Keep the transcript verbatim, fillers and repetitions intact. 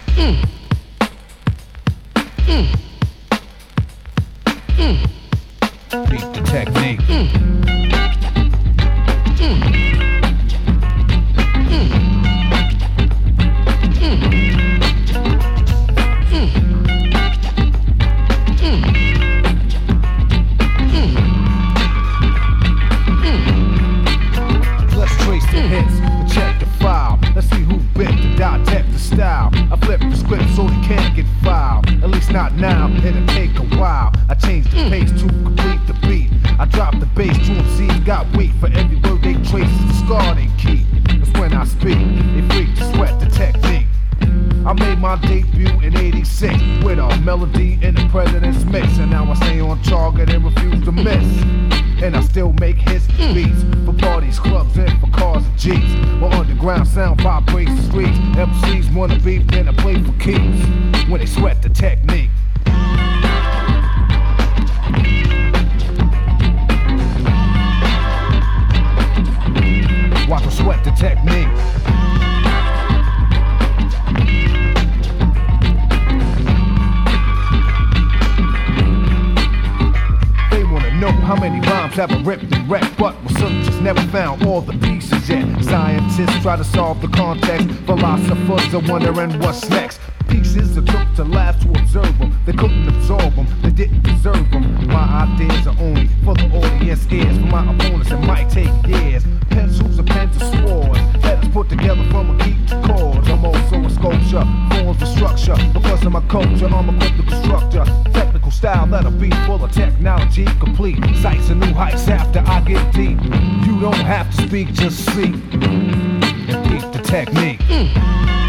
Mm. Mm. Mm. Beat the technique. Mm. Mm. Mm. Mm. Mm. Mm. Mm. Let's trace the hits, but check the file. Let's see who bit to dissect the style. I flip the script so they can't get filed. At least not now, it'll take a while. I change the pace to complete the beat. I drop the bass to M Cs got weak. For every word they trace is the scar they keep. That's when I speak, they freak to sweat the technique. I made my debut in eighty-six with a melody in the president's mix. And now I stay on target and refuse to miss. And I still make hits, beats for parties, clubs, and for cars and jeeps. My underground sound vibrates the streets. M Cs wanna beef, then I play for keeps. When they sweat the technique. Watch them sweat the technique. Know how many rhymes have I ripped and wrecked, but researchers never found all the pieces yet. Scientists try to solve the context, philosophers are wondering what's next. Pieces are took to labs to observe them. They couldn't absorb them, they didn't deserve them. My ideas are only for the audience ears. For my opponents it might take years. Pencils and pens and swords, letters put together from a key to chords. I'm also a sculpture, forms the structure. Because of my culture, I'm a cryptic constructor. Technical style that'll be full of technology complete. Sights and new heights after I get deep. You don't have to speak, just sleep. And beat the technique. Mm.